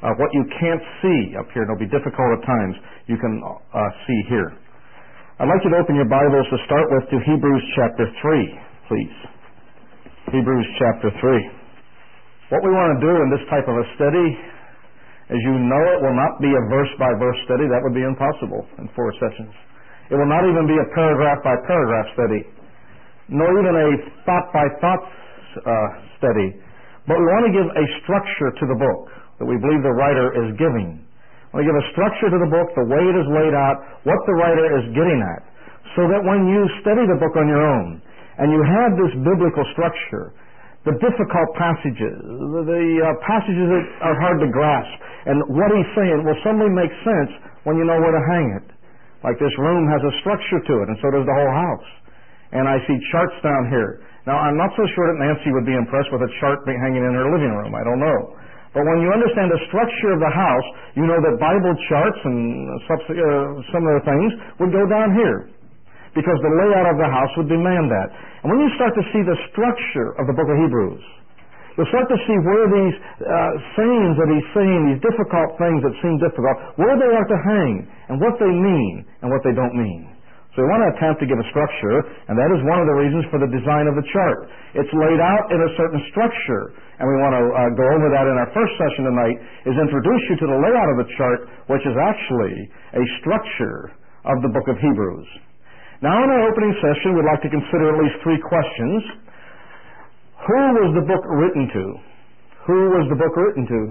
what you can't see up here, and it'll be difficult at times, you can see here. I'd like you to open your Bibles to start with to Hebrews chapter 3, please. Hebrews chapter 3. What we want to do in this type of a study, as you know, it will not be a verse-by-verse study. That would be impossible in 4 sessions. It will not even be a paragraph-by-paragraph study, nor even a thought-by-thought study. But we want to give a structure to the book that we believe the writer is giving. We want to give a structure to the book, the way it is laid out, what the writer is getting at, so that when you study the book on your own and you have this biblical structure, the difficult passages, the passages that are hard to grasp, and what he's saying will suddenly make sense when you know where to hang it. Like this room has a structure to it, and so does the whole house. And I see charts down here. Now, I'm not so sure that Nancy would be impressed with a chart hanging in her living room. I don't know. But when you understand the structure of the house, you know that Bible charts and similar things would go down here, because the layout of the house would demand that. And when you start to see the structure of the book of Hebrews, you'll start to see where these sayings that he's saying, these difficult things that seem difficult, where they are to hang, and what they mean, and what they don't mean. So we want to attempt to give a structure, and that is one of the reasons for the design of the chart. It's laid out in a certain structure, and we want to go over that in our first session tonight, is introduce you to the layout of the chart, which is actually a structure of the book of Hebrews. Now, in our opening session, we'd like to consider at least 3 questions. Who was the book written to? Who was the book written to?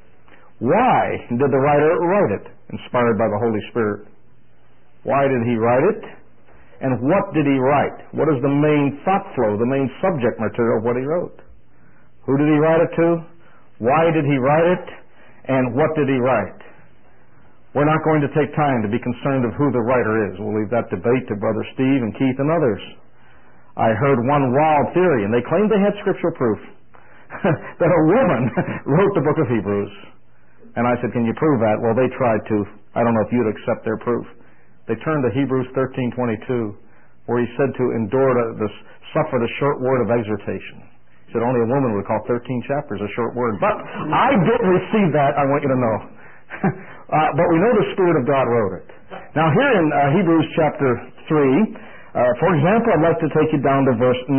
Why did the writer write it, inspired by the Holy Spirit? Why did he write it? And what did he write? What is the main thought flow, the main subject material of what he wrote? Who did he write it to? Why did he write it? And what did he write? We're not going to take time to be concerned of who the writer is. We'll leave that debate to Brother Steve and Keith and others. I heard one wild theory, and they claimed they had scriptural proof, that a woman wrote the book of Hebrews. And I said, can you prove that? Well, they tried to. I don't know if you'd accept their proof. They turned to Hebrews 13:22, where he said to suffer the short word of exhortation. He said only a woman would call 13 chapters a short word. But I didn't receive that, I want you to know. But we know the Spirit of God wrote it. Now here in Hebrews chapter 3, for example, I'd like to take you down to verse 9.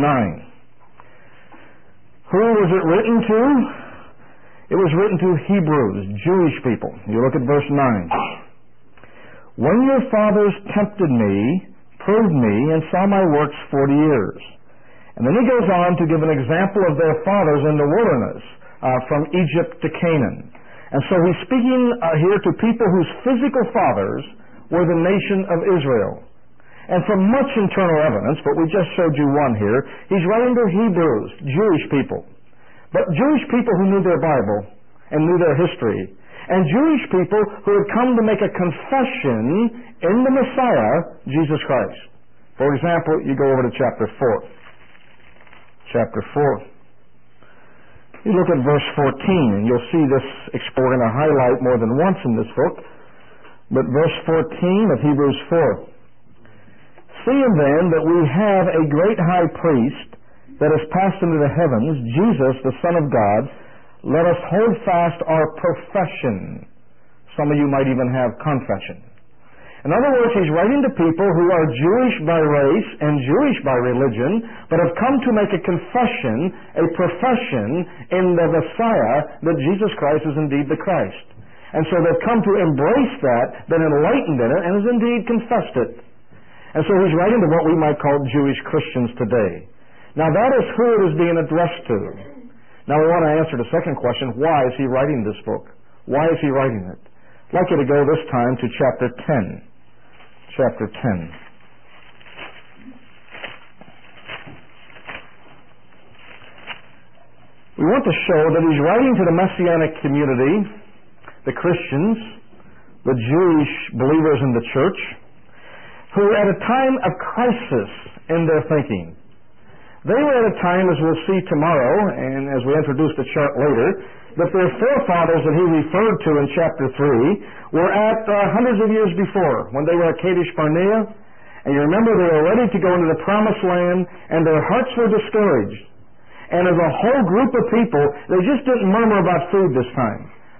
Who was it written to? It was written to Hebrews, Jewish people. You look at verse 9. When your fathers tempted me, proved me, and saw my works 40 years. And then he goes on to give an example of their fathers in the wilderness, from Egypt to Canaan. And so he's speaking here to people whose physical fathers were the nation of Israel. And from much internal evidence, but we just showed you one here, he's writing to Hebrews, Jewish people. But Jewish people who knew their Bible and knew their history, and Jewish people who had come to make a confession in the Messiah, Jesus Christ. For example, you go over to chapter 4. Chapter 4. You look at verse 14, and you'll see this we're going to highlight more than once in this book. But verse 14 of Hebrews 4. Seeing then that we have a great high priest that has passed into the heavens, Jesus, the Son of God, let us hold fast our profession. Some of you might even have confession. In other words, he's writing to people who are Jewish by race and Jewish by religion, but have come to make a confession, a profession in the Messiah that Jesus Christ is indeed the Christ. And so they've come to embrace that, been enlightened in it, and has indeed confessed it. And so he's writing to what we might call Jewish Christians today. Now that is who it is being addressed to. Now we want to answer the second question, why is he writing this book? Why is he writing it? I'd like you to go this time to chapter 10. Chapter 10. We want to show that he's writing to the Messianic community, the Christians, the Jewish believers in the church, who were at a time of crisis in their thinking. They were at a time, as we'll see tomorrow, and as we introduce the chart later, that their forefathers that he referred to in chapter 3 were at hundreds of years before, when they were at Kadesh Barnea. And you remember they were ready to go into the promised land, and their hearts were discouraged. And as a whole group of people, they just didn't murmur about food this time.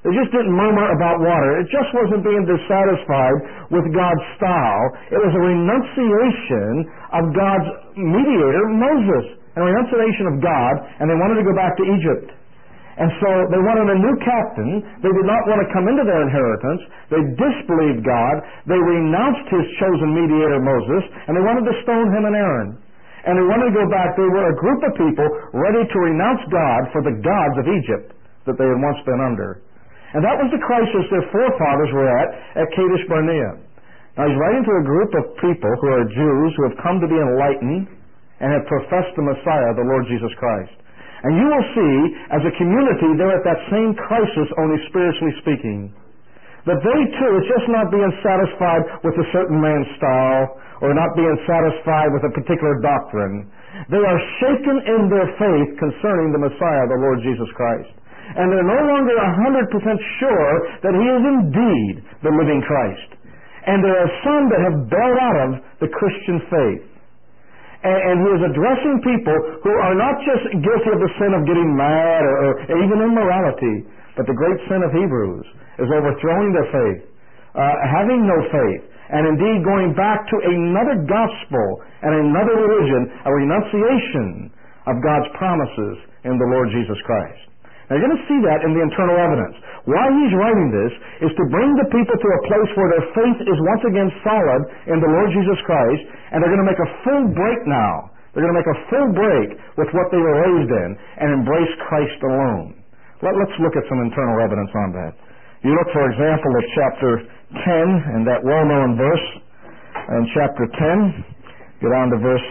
They just didn't murmur about water. It just wasn't being dissatisfied with God's style. It was a renunciation of God's mediator, Moses, and a renunciation of God, and they wanted to go back to Egypt. And so they wanted a new captain. They did not want to come into their inheritance. They disbelieved God. They renounced His chosen mediator, Moses, and they wanted to stone him and Aaron. And they wanted to go back. They were a group of people ready to renounce God for the gods of Egypt that they had once been under. And that was the crisis their forefathers were at Kadesh Barnea. Now he's writing to a group of people who are Jews who have come to be enlightened and have professed the Messiah, the Lord Jesus Christ. And you will see, as a community, they're at that same crisis, only spiritually speaking. That they too, it's just not being satisfied with a certain man's style or not being satisfied with a particular doctrine. They are shaken in their faith concerning the Messiah, the Lord Jesus Christ. And they're no longer 100% sure that He is indeed the living Christ. And there are some that have bailed out of the Christian faith. And He is addressing people who are not just guilty of the sin of getting mad or even immorality, but the great sin of Hebrews is overthrowing their faith, having no faith, and indeed going back to another gospel and another religion, a renunciation of God's promises in the Lord Jesus Christ. Now you're going to see that in the internal evidence. Why he's writing this is to bring the people to a place where their faith is once again solid in the Lord Jesus Christ, and they're going to make a full break now. They're going to make a full break with what they were raised in and embrace Christ alone. Let's look at some internal evidence on that. You look, for example, at chapter 10 and that well-known verse. In chapter 10, go down to verse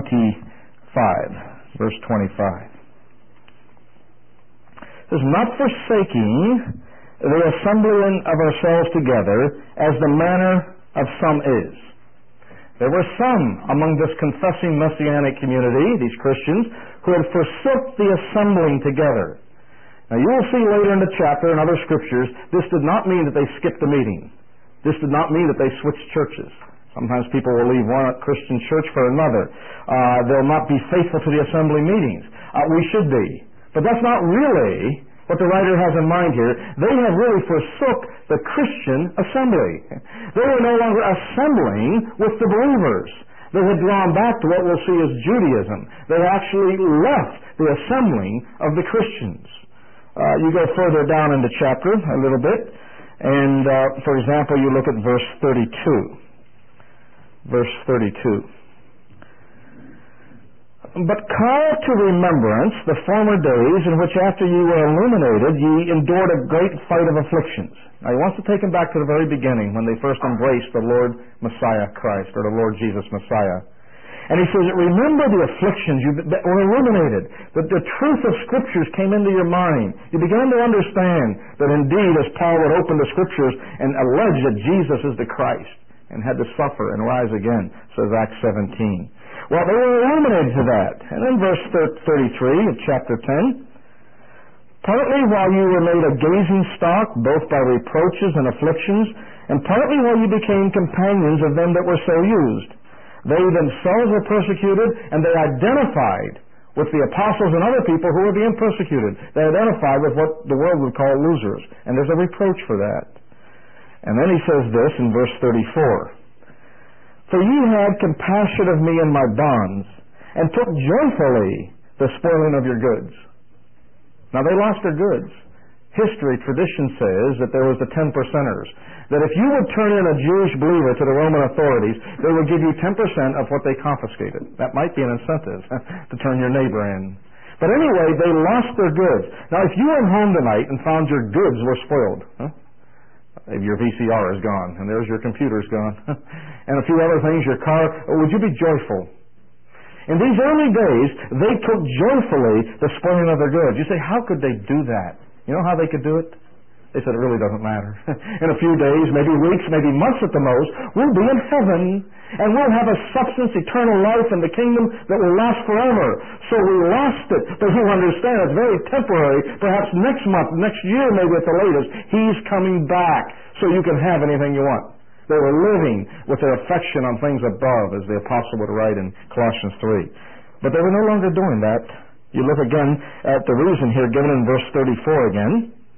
25. Verse 25. It says, not forsaking the assembling of ourselves together, as the manner of some is. There were some among this confessing Messianic community, these Christians, who had forsook the assembling together. Now you will see later in the chapter and other scriptures, this did not mean that they skipped a meeting. This did not mean that they switched churches. Sometimes people will leave one Christian church for another. They'll not be faithful to the assembly meetings. We should be. But that's not really what the writer has in mind here. They have really forsook the Christian assembly. They were no longer assembling with the believers. They had drawn back to what we'll see as Judaism. They actually left the assembling of the Christians. You go further down in the chapter a little bit, and for example, you look at verse 32. Verse 32. But call to remembrance the former days in which after ye were illuminated, ye endured a great fight of afflictions. Now he wants to take them back to the very beginning when they first embraced the Lord Messiah Christ, or the Lord Jesus Messiah. And he says, remember the afflictions that were illuminated, that the truth of Scriptures came into your mind. You began to understand that indeed, as Paul would open the Scriptures and allege that Jesus is the Christ and had to suffer and rise again, says Acts 17. Well, they were illuminated to that. And then verse 33 of chapter 10, partly while you were made a gazing stock, both by reproaches and afflictions, and partly while you became companions of them that were so used. They themselves were persecuted, and they identified with the apostles and other people who were being persecuted. They identified with what the world would call losers, and there's a reproach for that. And then he says this in verse 34. For ye had compassion of me in my bonds, and took joyfully the spoiling of your goods. Now they lost their goods. History, tradition says that there was the 10%ers. That if you would turn in a Jewish believer to the Roman authorities, they would give you 10% of what they confiscated. That might be an incentive to turn your neighbor in. But anyway, they lost their goods. Now if you went home tonight and found your goods were spoiled, your VCR is gone, and there's your computer's gone, and a few other things, your car, would you be joyful? In these early days, they took joyfully the spoiling of their goods. You say, how could they do that? You know how they could do it? They said, it really doesn't matter. In a few days, maybe weeks, maybe months at the most, we'll be in heaven, and we'll have a substance, eternal life in the kingdom that will last forever. So we lost it, but you understand it's very temporary. Perhaps next month, next year, maybe at the latest, He's coming back so you can have anything you want. They were living with their affection on things above, as the apostle would write in Colossians 3. But they were no longer doing that. You look again at the reason here given in verse 34 again.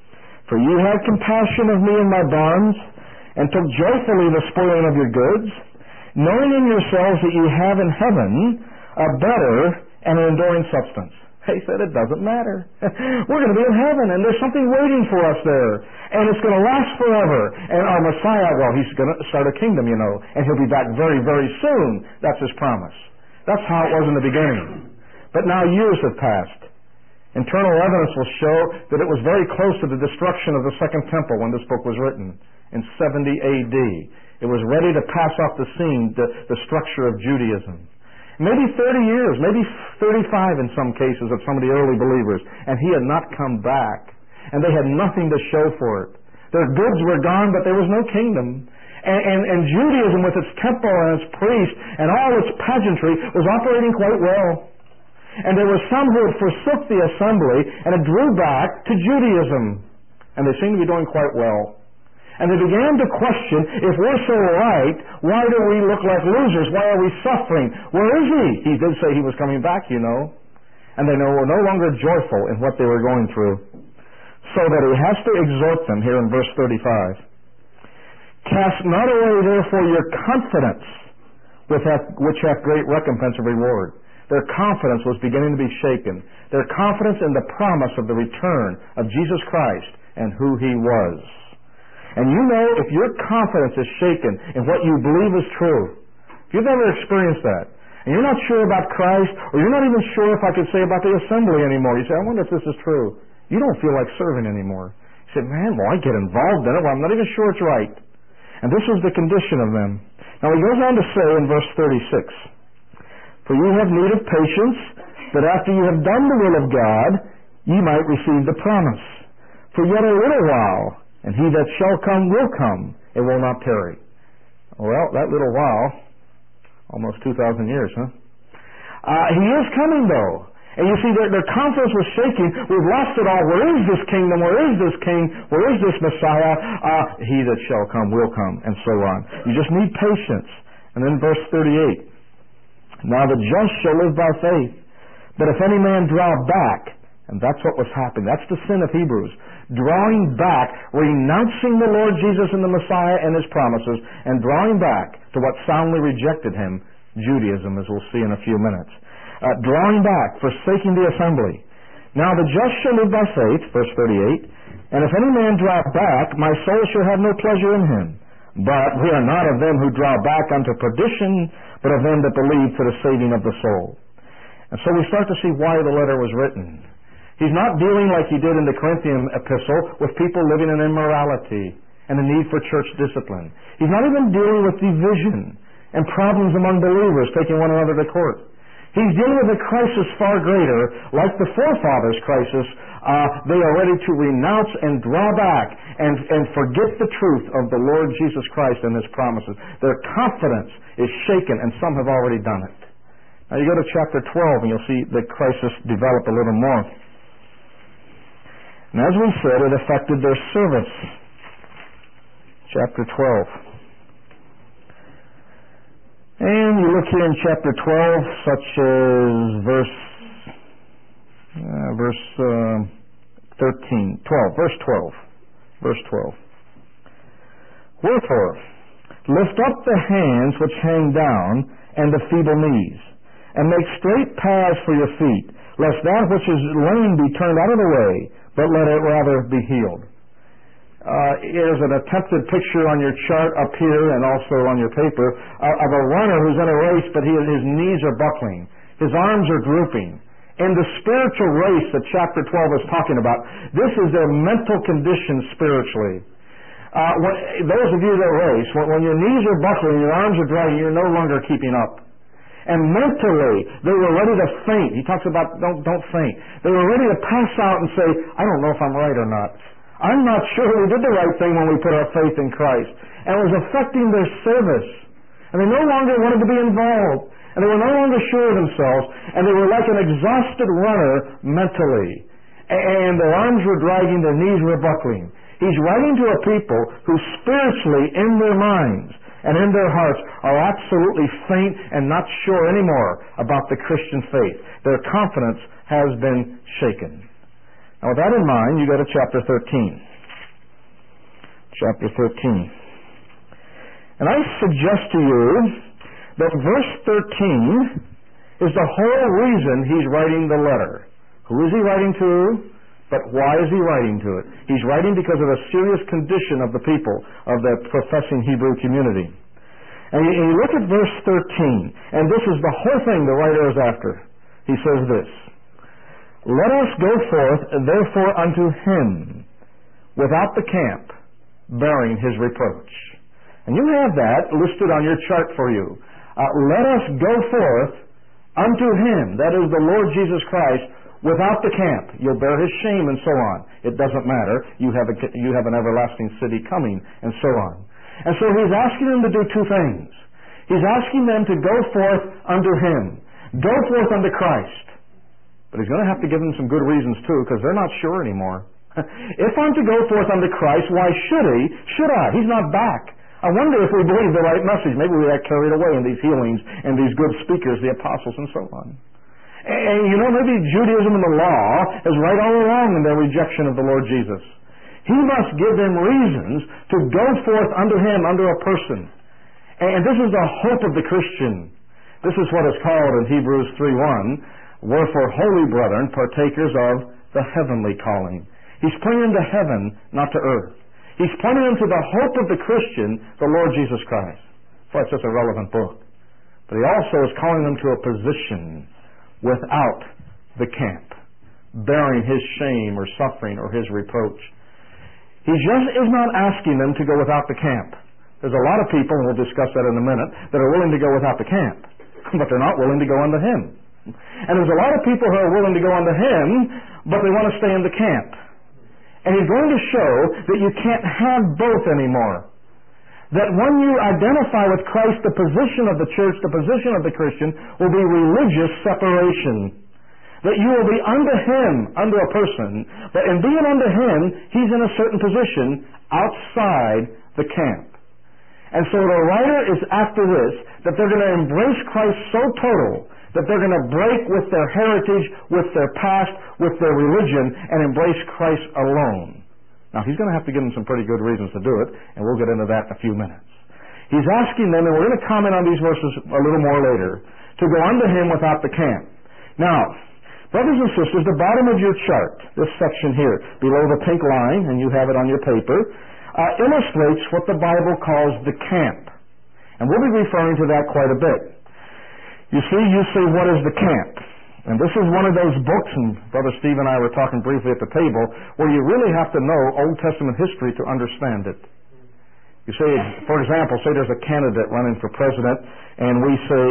For you had compassion of me in my bonds, and took joyfully the spoiling of your goods, knowing in yourselves that you have in heaven a better and an enduring substance. He said, it doesn't matter. We're going to be in heaven, and there's something waiting for us there. And it's going to last forever. And our Messiah, well, he's going to start a kingdom, and he'll be back very, very soon. That's his promise. That's how it was in the beginning. But now years have passed. Internal evidence will show that it was very close to the destruction of the Second Temple when this book was written, in 70 A.D. It was ready to pass off the scene, the structure of Judaism. Maybe 30 years, maybe 35 in some cases of some of the early believers, and he had not come back. And they had nothing to show for it. Their goods were gone, but there was no kingdom. And Judaism, with its temple and its priests and all its pageantry, was operating quite well. And there were some who had forsook the assembly and had drew back to Judaism. And they seemed to be doing quite well. And they began to question, if we're so right, why do we look like losers? Why are we suffering? Where is he? He did say he was coming back, And they were no longer joyful in what they were going through. So that he has to exhort them here in verse 35. Cast not away therefore your confidence, which hath great recompense of reward. Their confidence was beginning to be shaken. Their confidence in the promise of the return of Jesus Christ and who he was. And if your confidence is shaken in what you believe is true, if you've ever experienced that, and you're not sure about Christ, or you're not even sure if I could say about the assembly anymore, you say, I wonder if this is true. You don't feel like serving anymore. You say, man, well, I get involved in it, well, I'm not even sure it's right. And this was the condition of them. Now he goes on to say in verse 36, For you have need of patience, that after you have done the will of God, ye might receive the promise. For yet a little while, and he that shall come will come, and will not tarry. Well, that little while, almost 2,000 years, huh? He is coming, though. And you see, their confidence was shaking. We've lost it all. Where is this kingdom? Where is this king? Where is this Messiah? He that shall come will come, and so on. You just need patience. And then verse 38. Now the just shall live by faith. But if any man draw back, and that's what was happening. That's the sin of Hebrews. Drawing back, renouncing the Lord Jesus and the Messiah and his promises, and drawing back to what soundly rejected him, Judaism, as we'll see in a few minutes. Drawing back, forsaking the assembly. Now the just shall live by faith, verse 38, and if any man draw back, my soul shall have no pleasure in him. But we are not of them who draw back unto perdition, but of them that believe to the saving of the soul. And so we start to see why the letter was written. He's not dealing like he did in the Corinthian epistle with people living in immorality and the need for church discipline. He's not even dealing with division and problems among believers taking one another to court. He's dealing with a crisis far greater, like the forefathers' crisis. They are ready to renounce and draw back and forget the truth of the Lord Jesus Christ and his promises. Their confidence is shaken, and some have already done it. Now you go to chapter 12 and you'll see the crisis develop a little more. And as we said, it affected their service. Chapter 12. And you look here in chapter 12, such as verse 13, 12, verse 12. Verse 12. Wherefore, lift up the hands which hang down, and the feeble knees, and make straight paths for your feet, lest that which is lame be turned out of the way, but let it rather be healed. Here's an attempted picture on your chart up here and also on your paper of a runner who's in a race, but his knees are buckling. His arms are drooping. In the spiritual race that chapter 12 is talking about, this is their mental condition spiritually. Those of you that race, when your knees are buckling, your arms are dragging, you're no longer keeping up. And mentally, they were ready to faint. He talks about don't faint. They were ready to pass out and say, I don't know if I'm right or not. I'm not sure we did the right thing when we put our faith in Christ. And it was affecting their service. And they no longer wanted to be involved. And they were no longer sure of themselves. And they were like an exhausted runner mentally. And their arms were dragging, their knees were buckling. He's writing to a people who spiritually, in their minds and in their hearts, are absolutely faint and not sure anymore about the Christian faith. Their confidence has been shaken. Now with that in mind, you go to chapter 13. chapter 13. And I suggest to you that verse 13 is the whole reason he's writing the letter. Who is he writing to? But why is he writing to it? He's writing because of the serious condition of the people of the professing Hebrew community. And you look at verse 13, and this is the whole thing the writer is after. He says this, "Let us go forth, therefore, unto him, without the camp, bearing his reproach." And you have that listed on your chart for you. Let us go forth unto him, that is the Lord Jesus Christ, without the camp. You'll bear his shame and so on. It doesn't matter. You have an everlasting city coming and so on. And so he's asking them to do two things. He's asking them to go forth unto him. Go forth unto Christ. But he's going to have to give them some good reasons too, because they're not sure anymore. If I'm to go forth unto Christ, why should he? Should I? He's not back. I wonder if we believe the right message. Maybe we got carried away in these healings and these good speakers, the apostles and so on. And maybe Judaism and the law is right all along in their rejection of the Lord Jesus. He must give them reasons to go forth unto him, unto a person. And this is the hope of the Christian. This is what is called in Hebrews 3:1, "Wherefore, holy brethren, partakers of the heavenly calling." He's pointing to heaven, not to earth. He's pointing them to the hope of the Christian, the Lord Jesus Christ. That's such a relevant book. But he also is calling them to a position without the camp, bearing his shame or suffering or his reproach. He just is not asking them to go without the camp. There's a lot of people, and we'll discuss that in a minute, that are willing to go without the camp, but they're not willing to go unto him. And there's a lot of people who are willing to go unto him, but they want to stay in the camp. And he's going to show that you can't have both anymore. That when you identify with Christ, the position of the church, the position of the Christian, will be religious separation. That you will be unto him, unto a person, but in being unto him, he's in a certain position outside the camp. And so the writer is after this, that they're going to embrace Christ so total that they're going to break with their heritage, with their past, with their religion, and embrace Christ alone. Now, he's going to have to give them some pretty good reasons to do it, and we'll get into that in a few minutes. He's asking them, and we're going to comment on these verses a little more later, to go unto him without the camp. Now, brothers and sisters, the bottom of your chart, this section here, below the pink line, and you have it on your paper, illustrates what the Bible calls the camp. And we'll be referring to that quite a bit. You say, what is the camp? And this is one of those books, and Brother Steve and I were talking briefly at the table, where you really have to know Old Testament history to understand it. You say, for example, say there's a candidate running for president, and we say,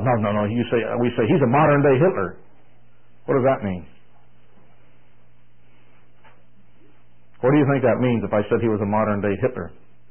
we say, he's a modern-day Hitler. What does that mean? What do you think that means if I said he was a modern-day Hitler?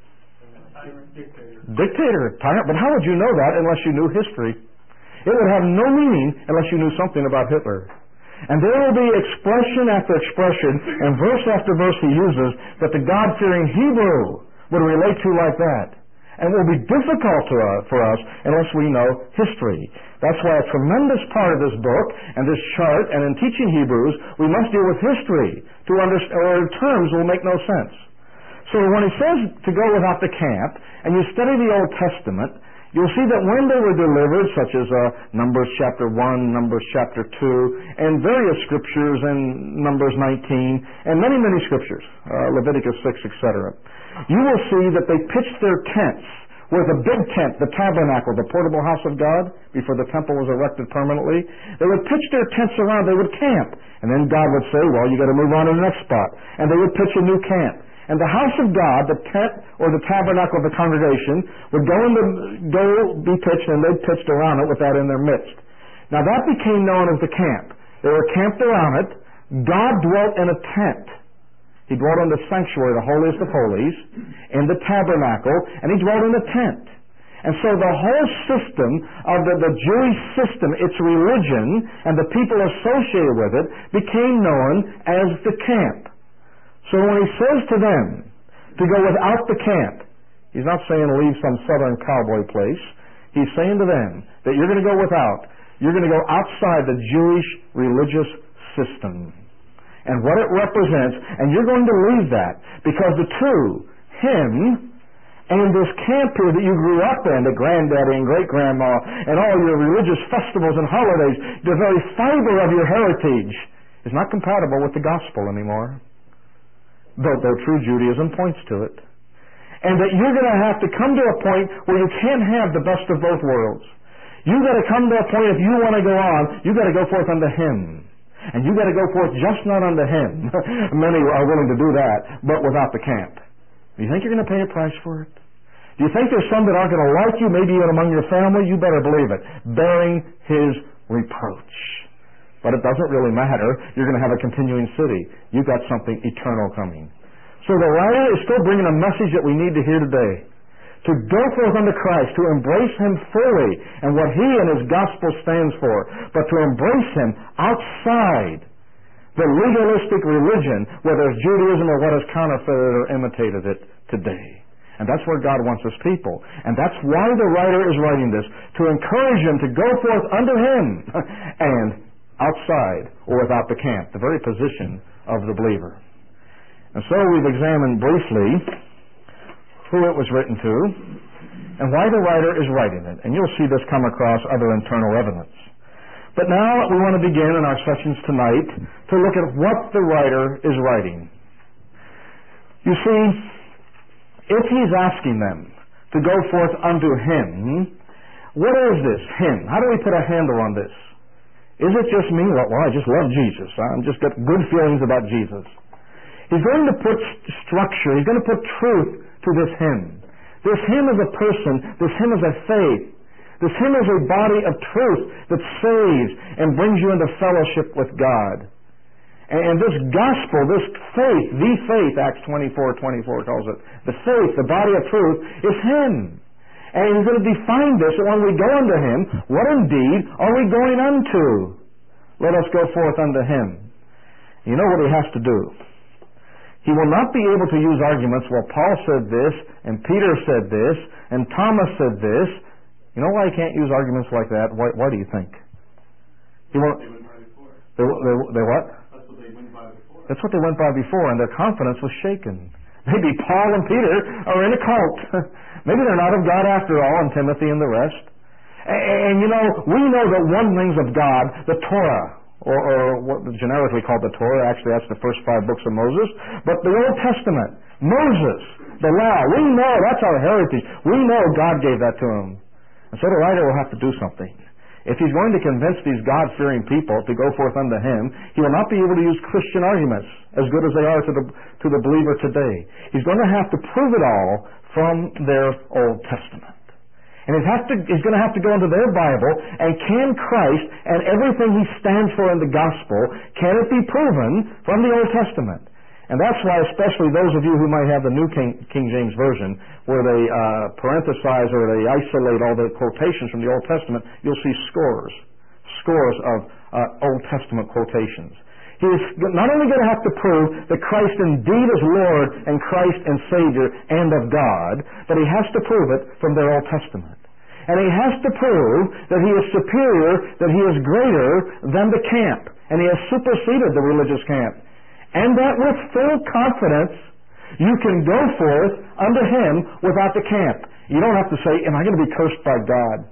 Dictator. Tyrant. But how would you know that unless you knew history? It would have no meaning unless you knew something about Hitler. And there will be expression after expression and verse after verse he uses that the God-fearing Hebrew would relate to like that. And it will be difficult for us unless we know history. That's why a tremendous part of this book and this chart and in teaching Hebrews, we must deal with history to understand, or terms will make no sense. So when he says to go without the camp, and you study the Old Testament, you'll see that when they were delivered, such as Numbers chapter 1, Numbers chapter 2, and various scriptures in Numbers 19, and many, many scriptures, Leviticus 6, etc., you will see that they pitched their tents where the big tent, the tabernacle, the portable house of God, before the temple was erected permanently, they would pitch their tents around, they would camp. And then God would say, well, you got to move on to the next spot. And they would pitch a new camp. And the house of God, the tent or the tabernacle of the congregation, would go be pitched, and they'd pitched around it with that in their midst. Now that became known as the camp. They were camped around it. God dwelt in a tent. He dwelt in the sanctuary, the holiest of holies, in the tabernacle, and he dwelt in a tent. And so the whole system of the Jewish system, its religion, and the people associated with it, became known as the camp. So when he says to them to go without the camp, he's not saying leave some southern cowboy place. He's saying to them that you're going to go without. You're going to go outside the Jewish religious system and what it represents, and you're going to leave that because the true him and this camp here that you grew up in, the granddaddy and great-grandma, and all your religious festivals and holidays, the very fiber of your heritage is not compatible with the gospel anymore, though true Judaism points to it. And that you're going to have to come to a point where you can't have the best of both worlds. You've got to come to a point, if you want to go on, you've got to go forth unto him. And you've got to go forth just not unto him. Many are willing to do that, but without the camp. Do you think you're going to pay a price for it? Do you think there's some that aren't going to like you, maybe even among your family? You better believe it. Bearing his reproach. But it doesn't really matter. You're going to have a continuing city. You've got something eternal coming. So the writer is still bringing a message that we need to hear today. To go forth unto Christ, to embrace him fully and what he and his gospel stands for, but to embrace him outside the legalistic religion, whether it's Judaism or what has counterfeited or imitated it today. And that's where God wants his people. And that's why the writer is writing this, to encourage them to go forth unto him and outside or without the camp, the very position of the believer. And so we've examined briefly who it was written to and why the writer is writing it. And you'll see this come across other internal evidence. But now we want to begin in our sessions tonight to look at what the writer is writing. You see, if he's asking them to go forth unto him, what is this, him? How do we put a handle on this? Is it just me? Well, I just love Jesus. I'm just got good feelings about Jesus. He's going to put structure, he's going to put truth to this hymn. This hymn is a person, this hymn is a faith. This hymn is a body of truth that saves and brings you into fellowship with God. And this gospel, this faith, the faith, Acts 24:24 calls it, the faith, the body of truth, is him. And he's going to define this, that when we go unto him, what indeed are we going unto? Let us go forth unto him. You know what he has to do? He will not be able to use arguments, well, Paul said this, and Peter said this, and Thomas said this. You know why he can't use arguments like that? Why do you think? He won't. They what? That's what they went by before, and their confidence was shaken. Maybe Paul and Peter are in a cult. Maybe they're not of God after all, and Timothy and the rest. And you know, we know that one thing's of God, the Torah, or what generically called the Torah. Actually, that's the first 5 books of Moses. But the Old Testament, Moses, the law, we know that's our heritage. We know God gave that to him. And so the writer will have to do something. If he's going to convince these God-fearing people to go forth unto him, he will not be able to use Christian arguments as good as they are to the believer today. He's going to have to prove it all from their Old Testament. And he's going to have to go into their Bible, and can Christ and everything he stands for in the gospel, can it be proven from the Old Testament? And that's why, especially those of you who might have the New King James Version, where they parenthesize or they isolate all the quotations from the Old Testament, you'll see scores of Old Testament quotations. He is not only going to have to prove that Christ indeed is Lord and Christ and Savior and of God, but he has to prove it from their Old Testament. And he has to prove that he is superior, that he is greater than the camp, and he has superseded the religious camp. And that with full confidence, you can go forth unto him without the camp. You don't have to say, am I going to be cursed by God?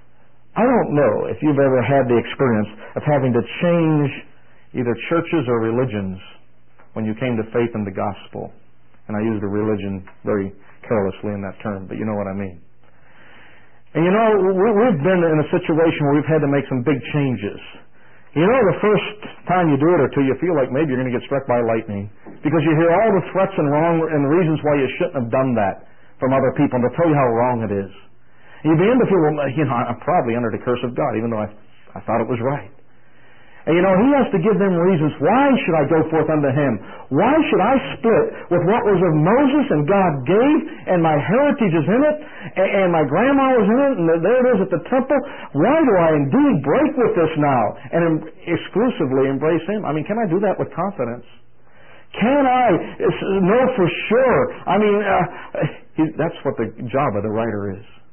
I don't know if you've ever had the experience of having to change either churches or religions when you came to faith in the gospel. And I use the religion very carelessly in that term, but you know what I mean. And you know, we've been in a situation where we've had to make some big changes. You know, the first time you do it or two, you feel like maybe you're going to get struck by lightning because you hear all the threats and reasons why you shouldn't have done that from other people, and they'll tell you how wrong it is. And you begin to feel, well, you know, I'm probably under the curse of God, even though I thought it was right. And you know, he has to give them reasons. Why should I go forth unto him? Why should I split with what was of Moses and God gave, and my heritage is in it, and my grandma was in it, and there it is at the temple? Why do I indeed break with this now and exclusively embrace him? I mean, can I do that with confidence? Can I know for sure? I mean, that's what the job of the writer is.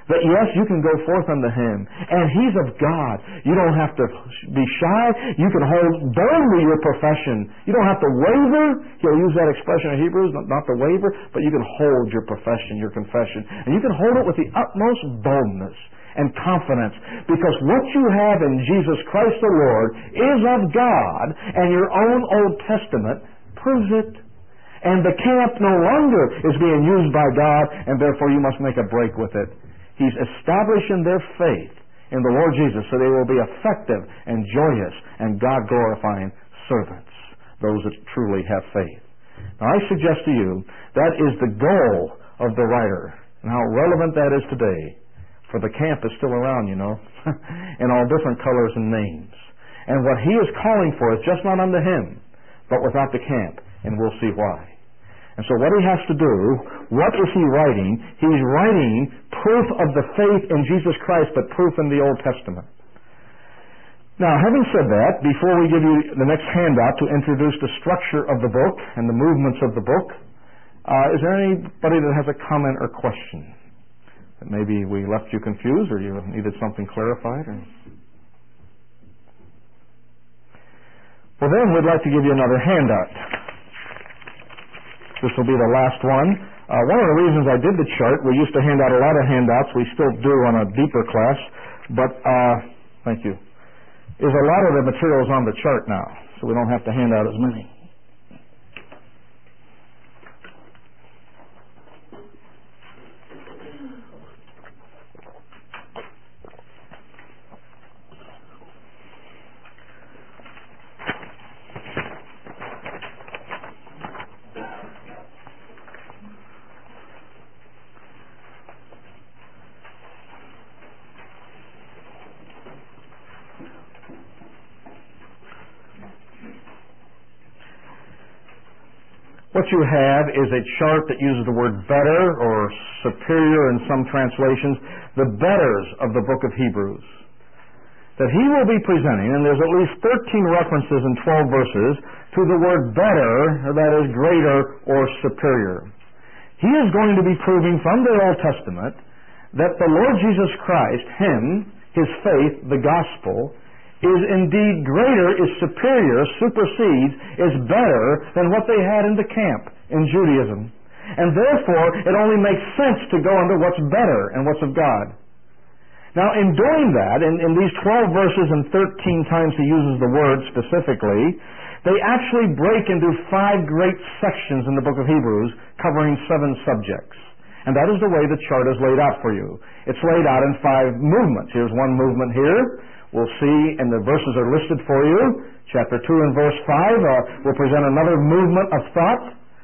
That yes, you can go forth unto Him, and He's of God. You don't have to be shy. You can hold boldly your profession. You don't have to waver. He'll use that expression in Hebrews, not to waver, but you can hold your profession, your confession. And you can hold it with the utmost boldness and confidence, because what you have in Jesus Christ the Lord is of God, and your own Old Testament proves it. And the camp no longer is being used by God, and therefore you must make a break with it. He's establishing their faith in the Lord Jesus so they will be effective and joyous and God-glorifying servants, those that truly have faith. Now I suggest to you that is the goal of the writer, and how relevant that is today, for the camp is still around, in all different colors and names. And what he is calling for is just not unto him, but without the camp, and we'll see why. And so what he has to do, what is he writing? He's writing proof of the faith in Jesus Christ, but proof in the Old Testament. Now, having said that, before we give you the next handout to introduce the structure of the book and the movements of the book, is there anybody that has a comment or question? That maybe we left you confused, or you needed something clarified? Well, then we'd like to give you another handout. This will be the last one. One of the reasons I did the chart, we used to hand out a lot of handouts, we still do on a deeper class, but, thank you, is a lot of the materials on the chart now, so we don't have to hand out as many. What you have is a chart that uses the word better or superior in some translations, the betters of the book of Hebrews. That he will be presenting, and there's at least 13 references in 12 verses to the word better, that is greater or superior. He is going to be proving from the Old Testament that the Lord Jesus Christ, Him, His faith, the gospel, is indeed greater, is superior, supersedes, is better than what they had in the camp in Judaism. And therefore, it only makes sense to go under what's better and what's of God. Now, in doing that, in these 12 verses and 13 times he uses the word specifically, they actually break into 5 great sections in the book of Hebrews, covering 7 subjects. And that is the way the chart is laid out for you. It's laid out in 5 movements. Here's one movement here. We'll see, and the verses are listed for you. Chapter 2 and verse 5 will present another movement of thought.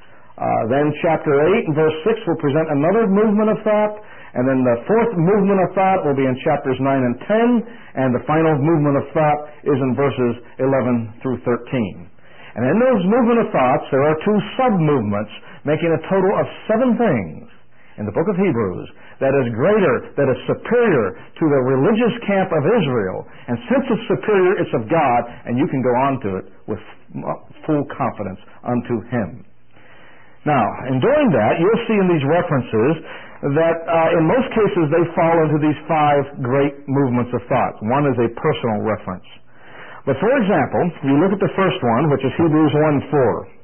Then chapter 8 and verse 6 will present another movement of thought. And then the 4th movement of thought will be in chapters 9 and 10. And the final movement of thought is in verses 11 through 13. And in those movement of thoughts, there are 2 sub-movements, making a total of 7 things in the book of Hebrews that is greater, that is superior to the religious camp of Israel. And since it's superior, it's of God, and you can go on to it with full confidence unto Him. Now, in doing that, you'll see in these references that in most cases they fall into these 5 great movements of thought. One is a personal reference. But for example, you look at the first one, which is Hebrews 1:4.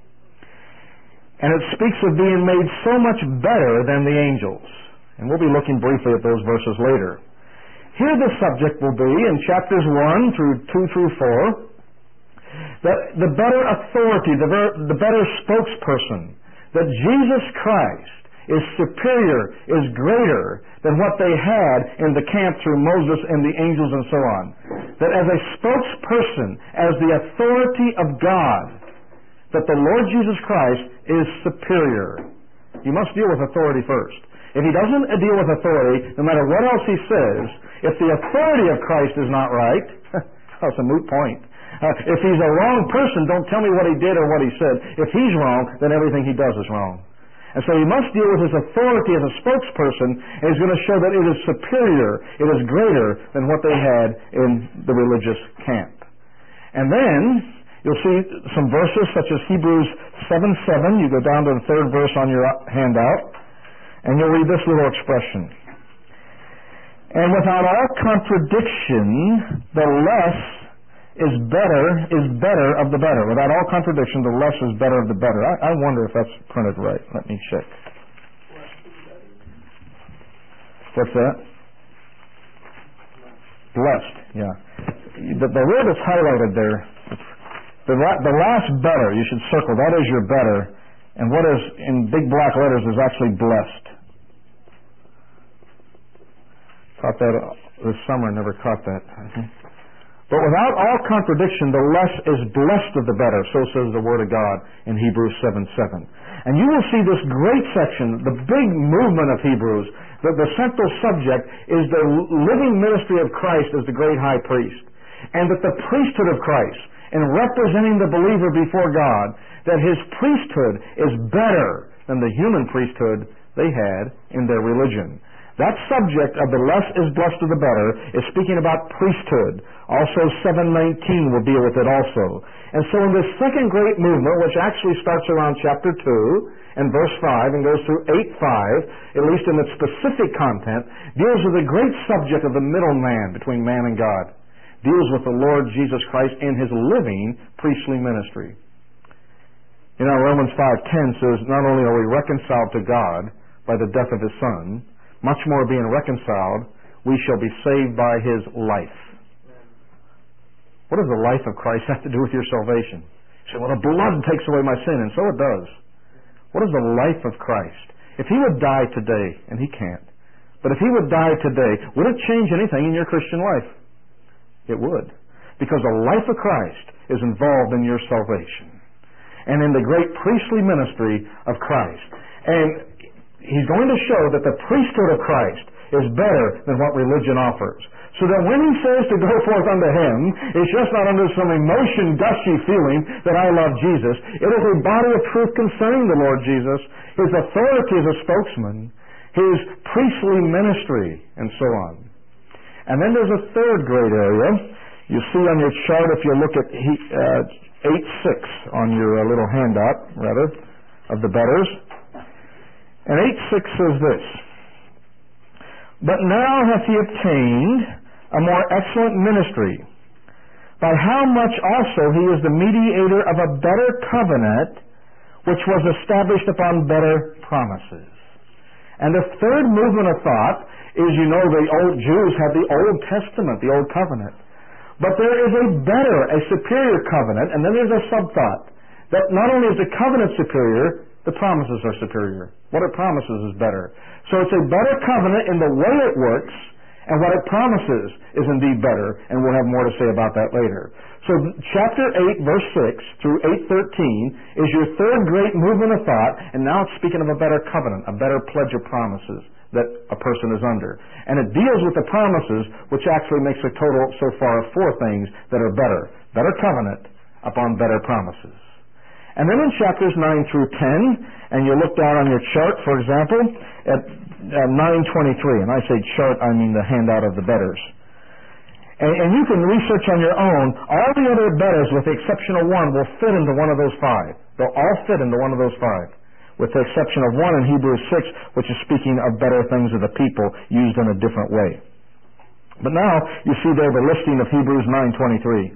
And it speaks of being made so much better than the angels. And we'll be looking briefly at those verses later. Here the subject will be, in chapters 1 through 2 through 4, that the better authority, the better spokesperson, that Jesus Christ is superior, is greater than what they had in the camp through Moses and the angels and so on. That as a spokesperson, as the authority of God, that the Lord Jesus Christ is superior. You must deal with authority first. If he doesn't deal with authority, no matter what else he says, if the authority of Christ is not right, that's a moot point. If he's a wrong person, don't tell me what he did or what he said. If he's wrong, then everything he does is wrong. And so he must deal with his authority as a spokesperson, and he's going to show that it is superior, it is greater than what they had in the religious camp. And then you'll see some verses such as Hebrews 7:7. You go down to the 3rd verse on your handout, and you'll read this little expression. And without all contradiction, the less is better of the better. Without all contradiction, the less is better of the better. I wonder if that's printed right. Let me check. What's that? Blessed, yeah. The word is highlighted there. The last better, you should circle. That is your better. And what is in big black letters is actually blessed. Caught that this summer, I never caught that. But without all contradiction, the less is blessed of the better, so says the Word of God in Hebrews 7:7. And you will see this great section, the big movement of Hebrews, that the central subject is the living ministry of Christ as the great high priest. And that the priesthood of Christ, in representing the believer before God, that his priesthood is better than the human priesthood they had in their religion. That subject of the less is blessed of the better is speaking about priesthood. Also 7:19 will deal with it also. And so in this second great movement, which actually starts around chapter 2 and verse 5 and goes through 8:5, at least in its specific content, deals with the great subject of the middleman between man and God. Deals with the Lord Jesus Christ in his living priestly ministry. You know, Romans 5:10 says, not only are we reconciled to God by the death of his Son, much more being reconciled, we shall be saved by his life. What does the life of Christ have to do with your salvation? You say, well, the blood takes away my sin, and so it does. What is the life of Christ? If he would die today, and he can't, but if he would die today, would it change anything in your Christian life? It would. Because the life of Christ is involved in your salvation. And in the great priestly ministry of Christ. And he's going to show that the priesthood of Christ is better than what religion offers. So that when he says to go forth unto him, it's just not under some emotion, gushy feeling that I love Jesus. It is a body of truth concerning the Lord Jesus, his authority as a spokesman, his priestly ministry, and so on. And then there's a third great area. You see on your chart, if you look at 8:6 on your little handout, rather, of the betters. And 8:6 says this, but now hath he obtained a more excellent ministry, by how much also he is the mediator of a better covenant, which was established upon better promises. And the third movement of thought is, you know, the old Jews had the Old Testament, the Old Covenant. But there is a better, a superior covenant, and then there's a sub-thought, that not only is the covenant superior, the promises are superior. What it promises is better. So it's a better covenant in the way it works, and what it promises is indeed better, and we'll have more to say about that later. So chapter 8, verse 6 through 8:13 is your third great movement of thought, and now it's speaking of a better covenant, a better pledge of promises that a person is under. And it deals with the promises, which actually makes a total so far of 4 things that are better. Better covenant upon better promises. And then in chapters 9 through 10, and you look down on your chart, for example, at 9:23, and I say chart, I mean the handout of the betters. And you can research on your own, all the other betters, with the exception of one, will fit into one of those 5. They'll all fit into one of those 5. With the exception of one in Hebrews 6, which is speaking of better things of the people used in a different way. But now, you see there the listing of Hebrews 9:23.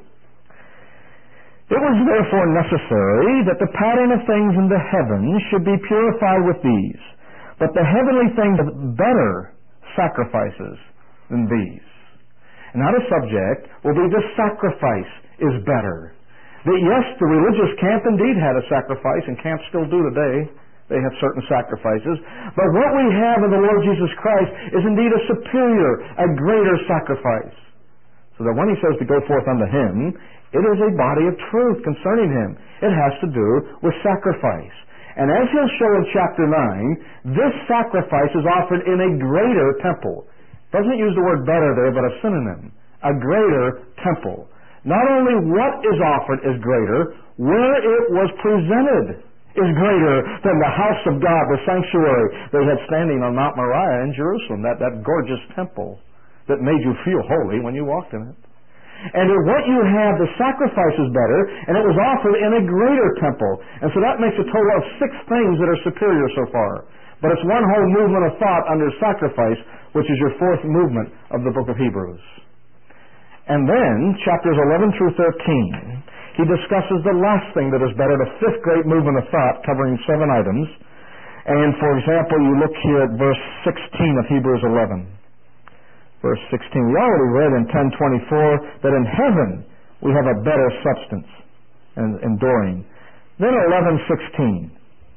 It was therefore necessary that the pattern of things in the heavens should be purified with these, but the heavenly things have better sacrifices than these. And now the subject will be the sacrifice is better. That yes, the religious camp indeed had a sacrifice, and camps still do today. They have certain sacrifices. But what we have in the Lord Jesus Christ is indeed a superior, a greater sacrifice. So that when he says to go forth unto him, it is a body of truth concerning him. It has to do with sacrifice. And as he'll show in chapter 9, this sacrifice is offered in a greater temple. Doesn't use the word better there, but a synonym. A greater temple. Not only what is offered is greater, where it was presented is greater than the house of God, the sanctuary they had standing on Mount Moriah in Jerusalem, that gorgeous temple that made you feel holy when you walked in it. And what you have, the sacrifice is better, and it was offered in a greater temple. And so that makes a total of 6 things that are superior so far. But it's one whole movement of thought under sacrifice, which is your 4th movement of the book of Hebrews. And then, chapters 11 through 13, he discusses the last thing that is better, the 5th great movement of thought, covering 7 items. And, for example, you look here at verse 16 of Hebrews 11. Verse 16, we already read in 10:24 that in heaven we have a better substance and enduring. Then 11:16.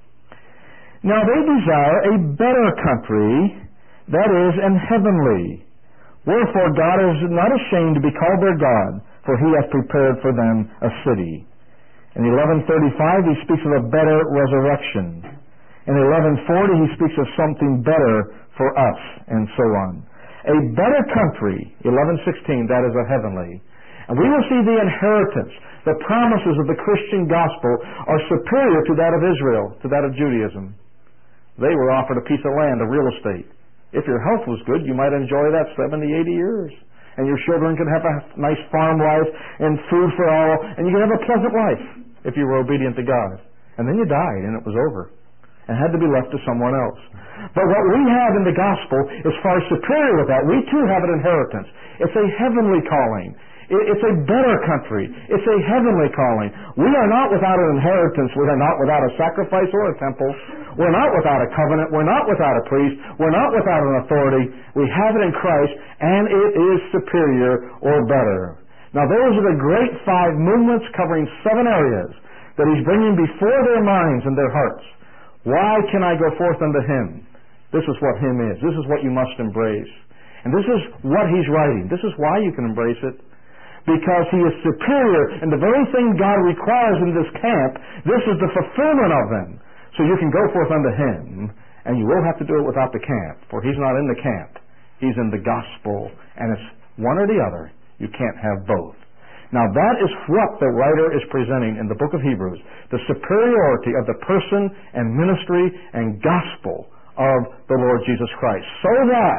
Now they desire a better country, that is, an heavenly. Wherefore God is not ashamed to be called their God, for he hath prepared for them a city. In 11:35 he speaks of a better resurrection. In 11:40 he speaks of something better for us, and so on. A better country, 11:16, that is a heavenly. And we will see the inheritance, the promises of the Christian gospel are superior to that of Israel, to that of Judaism. They were offered a piece of land, a real estate. If your health was good, you might enjoy that 70, 80 years. And your children could have a nice farm life and food for all, and you could have a pleasant life if you were obedient to God. And then you died, and it was over, and had to be left to someone else. But what we have in the gospel is far superior with that. We too have an inheritance. It's a heavenly calling. It's a better country. It's a heavenly calling. We are not without an inheritance. We are not without a sacrifice or a temple. We're not without a covenant. We're not without a priest. We're not without an authority. We have it in Christ, and it is superior or better. Now those are the great 5 movements covering 7 areas that he's bringing before their minds and their hearts. Why can I go forth unto him? This is what him is. This is what you must embrace. And this is what he's writing. This is why you can embrace it. Because he is superior, and the very thing God requires in this camp, this is the fulfillment of them. So you can go forth unto him, and you will have to do it without the camp, for he's not in the camp. He's in the gospel, and it's one or the other. You can't have both. Now that is what the writer is presenting in the book of Hebrews, the superiority of the person and ministry and gospel of the Lord Jesus Christ. So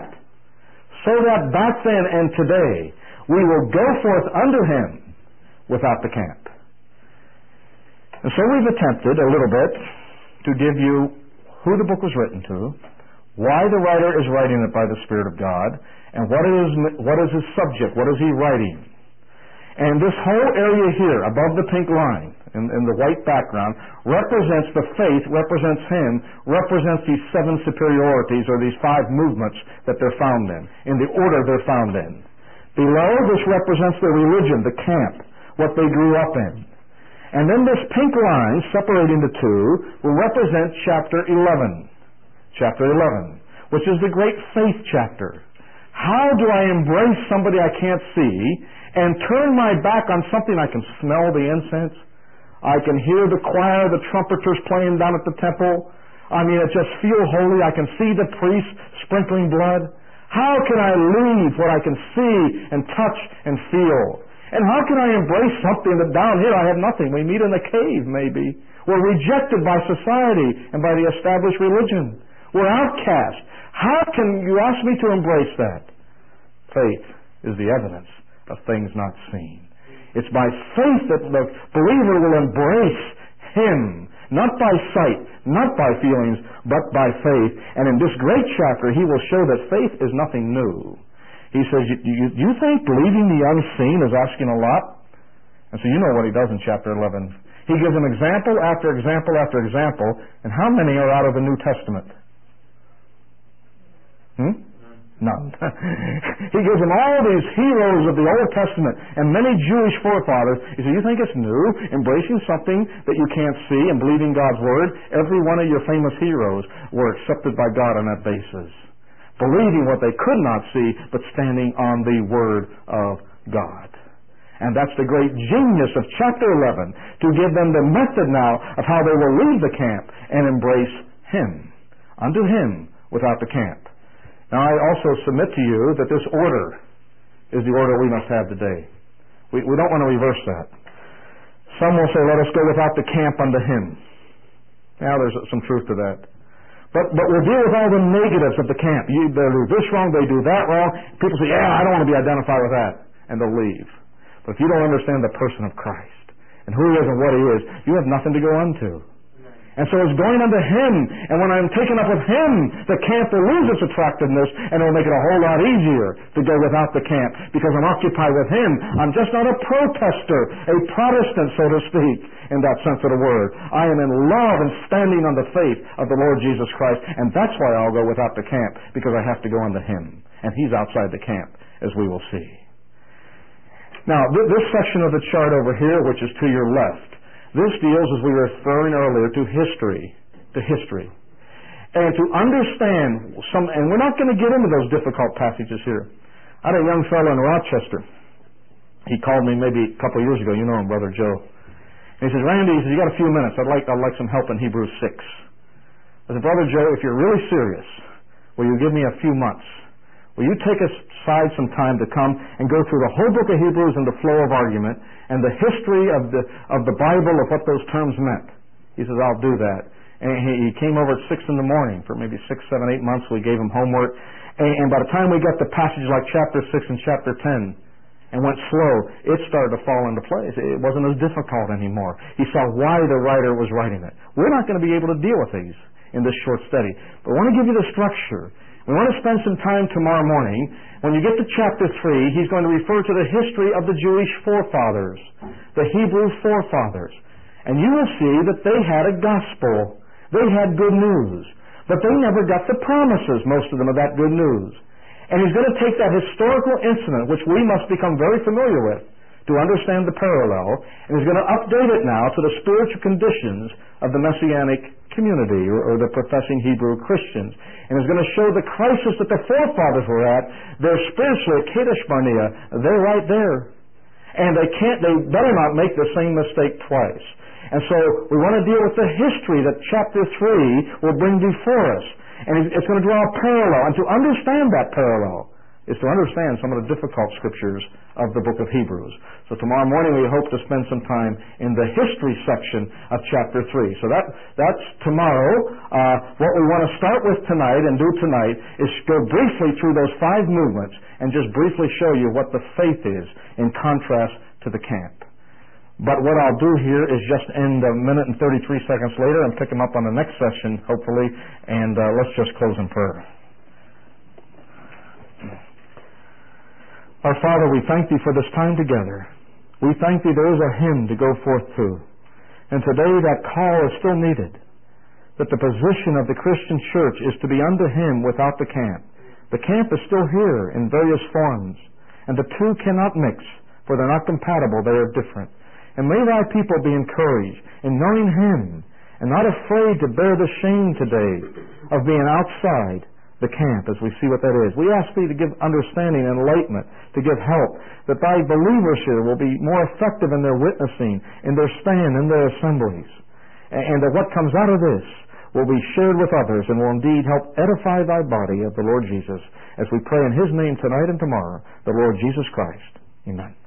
that back then and today, we will go forth unto him without the camp. And so we've attempted a little bit to give you who the book was written to, why the writer is writing it by the Spirit of God, and what is his subject, what is he writing. And this whole area here, above the pink line, in the white background, represents the faith, represents him, represents these 7 superiorities, or these 5 movements that they're found in the order they're found in. Below, this represents their religion, the camp, what they grew up in. And then this pink line, separating the 2, will represent chapter 11. Chapter 11, which is the great faith chapter. How do I embrace somebody I can't see and turn my back on something I can smell the incense? I can hear the choir, the trumpeters playing down at the temple. I mean, it just feels holy. I can see the priests sprinkling blood. How can I leave what I can see and touch and feel? And how can I embrace something that down here I have nothing? We meet in a cave, maybe. We're rejected by society and by the established religion. We're outcast. How can you ask me to embrace that? Faith is the evidence of things not seen. It's by faith that the believer will embrace him, not by sight, not by feelings, but by faith. And in this great chapter, he will show that faith is nothing new. He says, you think believing the unseen is asking a lot? And so you know what he does in chapter 11. He gives them example after example after example, and how many are out of the New Testament? None. He gives them all these heroes of the Old Testament and many Jewish forefathers. He says, you think it's new, embracing something that you can't see and believing God's Word? Every one of your famous heroes were accepted by God on that basis. Believing what they could not see, but standing on the Word of God. And that's the great genius of chapter 11, to give them the method now of how they will leave the camp and embrace Him, unto Him without the camp. Now I also submit to you that this order is the order we must have today. We don't want to reverse that. Some will say, let us go without the camp unto Him. Now there's some truth to that. But we'll deal with all the negatives of the camp. They do this wrong, they do that wrong. People say, yeah, I don't want to be identified with that. And they'll leave. But if you don't understand the person of Christ and who He is and what He is, you have nothing to go unto. And so it's going unto Him. And when I'm taken up with Him, the camp will lose its attractiveness, and it will make it a whole lot easier to go without the camp, because I'm occupied with Him. I'm just not a protester, a Protestant, so to speak, in that sense of the word. I am in love and standing on the faith of the Lord Jesus Christ, and that's why I'll go without the camp, because I have to go unto Him. And He's outside the camp, as we will see. Now, this section of the chart over here, which is to your left, this deals, as we were referring earlier, to history. And to understand and we're not going to get into those difficult passages here. I had a young fellow in Rochester. He called me maybe a couple of years ago. You know him, Brother Joe. And he says, Randy, you got a few minutes. I'd like some help in Hebrews 6. I said, Brother Joe, if you're really serious, will you give me a few months? Will you take aside some time to come and go through the whole book of Hebrews in the flow of argument and the history of the Bible, of what those terms meant? He says, I'll do that. And he came over at 6 in the morning for maybe 6, 7, 8 months. We gave him homework. And by the time we got to passages like chapter 6 and chapter 10 and went slow, it started to fall into place. It wasn't as difficult anymore. He saw why the writer was writing it. We're not going to be able to deal with these in this short study. But I want to give you the structure. We want to spend some time tomorrow morning. When you get to chapter 3, he's going to refer to the history of the Jewish forefathers, the Hebrew forefathers. And you will see that they had a gospel. They had good news. But they never got the promises, most of them, of that good news. And he's going to take that historical incident, which we must become very familiar with, to understand the parallel, and he's going to update it now to the spiritual conditions of the Messianic community, or the professing Hebrew Christians. And he's going to show the crisis that the forefathers were at. They're spiritually at Kadesh Barnea. They're right there. And they better not make the same mistake twice. And so we want to deal with the history that chapter 3 will bring before us. And it's going to draw a parallel. And to understand that parallel is to understand some of the difficult scriptures of the book of Hebrews. So tomorrow morning we hope to spend some time in the history section of chapter 3. So that's tomorrow. What we want to start with tonight and do tonight is go briefly through those 5 movements and just briefly show you what the faith is in contrast to the camp. But what I'll do here is just end a minute and 33 seconds later and pick them up on the next session, hopefully, and let's just close in prayer. Our Father, we thank Thee for this time together. We thank Thee there is a hymn to go forth to. And today that call is still needed, that the position of the Christian church is to be unto Him without the camp. The camp is still here in various forms, and the two cannot mix, for they're not compatible, they are different. And may Thy people be encouraged in knowing Him, and not afraid to bear the shame today of being outside the camp, as we see what that is. We ask Thee to give understanding and enlightenment, to give help, that Thy believers here will be more effective in their witnessing, in their stand, in their assemblies, and that what comes out of this will be shared with others and will indeed help edify Thy body of the Lord Jesus, as we pray in His name tonight and tomorrow, the Lord Jesus Christ. Amen.